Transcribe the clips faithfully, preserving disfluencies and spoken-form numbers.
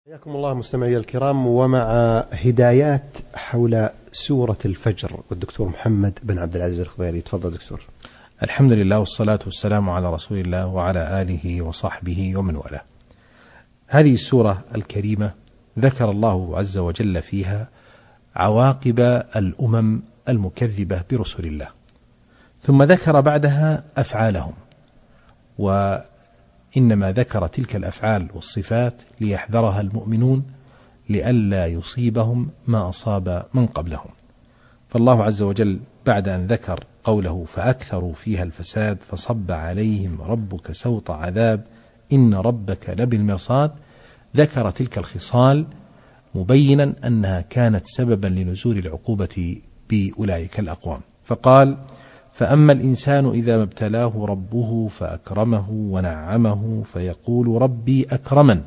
حياكم الله مستمعي الكرام، ومع هدايات حول سورة الفجر والدكتور محمد بن عبد العزيز الخضيري. تفضل دكتور. الحمد لله والصلاة والسلام على رسول الله وعلى آله وصحبه ومن والاه. هذه السورة الكريمة ذكر الله عز وجل فيها عواقب الأمم المكذبة برسل الله، ثم ذكر بعدها أفعالهم، وإنما ذكر تلك الأفعال والصفات ليحذرها المؤمنون لئلا يصيبهم ما أصاب من قبلهم. فالله عز وجل بعد أن ذكر قوله فأكثروا فيها الفساد فصب عليهم ربك سوط عذاب إن ربك لبالمرصاد، ذكر تلك الخصال مبينا أنها كانت سببا لنزول العقوبة بأولئك الأقوام، فقال فأما الإنسان إذا ما ابتلاه ربه فأكرمه ونعمه فيقول ربي أكرمن،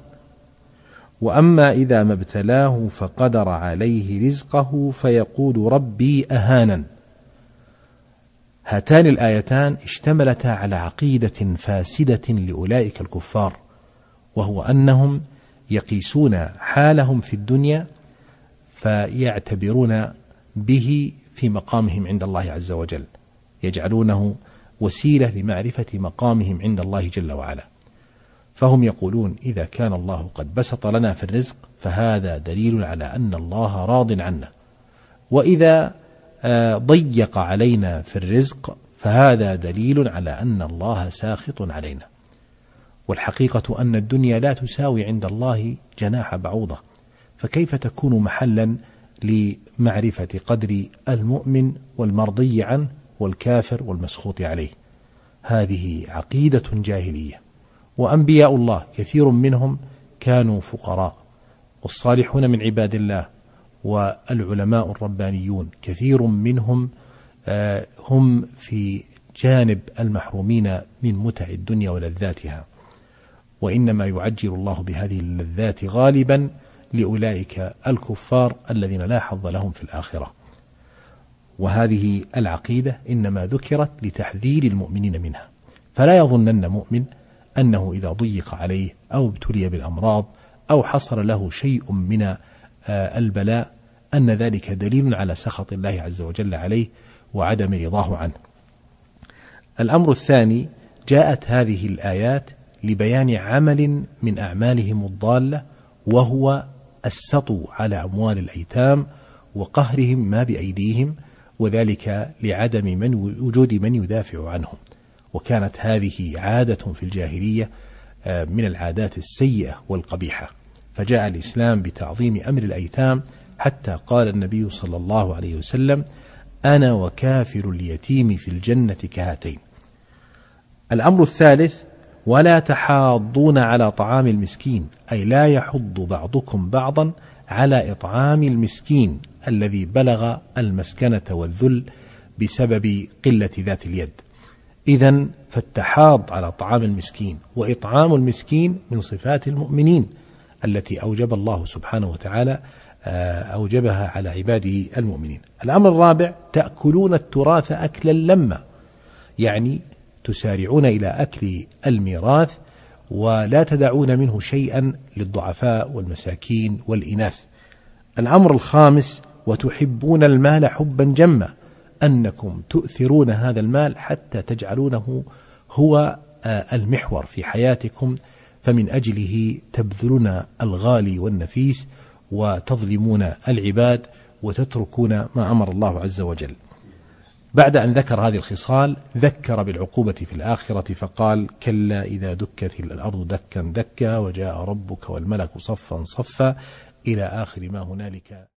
وأما إذا ما ابتلاه فقدر عليه رزقه فيقول ربي أهانن. هاتان الآيتان اشتملتا على عقيدة فاسدة لأولئك الكفار، وهو أنهم يقيسون حالهم في الدنيا فيعتبرون به في مقامهم عند الله عز وجل، يجعلونه وسيلة لمعرفة مقامهم عند الله جل وعلا. فهم يقولون إذا كان الله قد بسط لنا في الرزق فهذا دليل على أن الله راض عنا، وإذا ضيق علينا في الرزق فهذا دليل على أن الله ساخط علينا. والحقيقة أن الدنيا لا تساوي عند الله جناح بعوضة، فكيف تكون محلا لمعرفة قدر المؤمن والمرضي عنه والكافر والمسخوط عليه؟ هذه عقيدة جاهلية. وأنبياء الله كثير منهم كانوا فقراء، والصالحون من عباد الله والعلماء الربانيون كثير منهم هم في جانب المحرومين من متع الدنيا ولذاتها، وإنما يعجل الله بهذه اللذات غالبا لأولئك الكفار الذين لا حظ لهم في الآخرة. وهذه العقيدة إنما ذكرت لتحذير المؤمنين منها، فلا يظنن مؤمن أنه إذا ضيق عليه أو ابتلي بالأمراض أو حصل له شيء من البلاء أن ذلك دليل على سخط الله عز وجل عليه وعدم رضاه عنه. الأمر الثاني، جاءت هذه الآيات لبيان عمل من أعمالهم الضالة، وهو السطو على أموال الأيتام وقهرهم ما بأيديهم، وذلك لعدم من وجود من يدافع عنهم. وكانت هذه عادة في الجاهلية من العادات السيئة والقبيحة، فجاء الإسلام بتعظيم أمر الأيتام، حتى قال النبي صلى الله عليه وسلم أنا وكافر اليتيم في الجنة كهاتين. الأمر الثالث، ولا تحاضون على طعام المسكين، أي لا يحض بعضكم بعضا على إطعام المسكين الذي بلغ المسكنة والذل بسبب قلة ذات اليد. إذن فالتحاض على طعام المسكين وإطعام المسكين من صفات المؤمنين التي أوجب الله سبحانه وتعالى أوجبها على عباده المؤمنين. الأمر الرابع، تأكلون التراث أكلا لما، يعني تسارعون إلى أكل الميراث ولا تدعون منه شيئا للضعفاء والمساكين والإناث. الأمر الخامس، وتحبون المال حبا جما، أنكم تؤثرون هذا المال حتى تجعلونه هو المحور في حياتكم، فمن أجله تبذلون الغالي والنفيس وتظلمون العباد وتتركون ما أمر الله عز وجل. بعد أن ذكر هذه الخصال ذكر بالعقوبة في الآخرة، فقال كلا إذا دكت الأرض دكا دكا وجاء ربك والملك صفا صفا إلى آخر ما هنالك.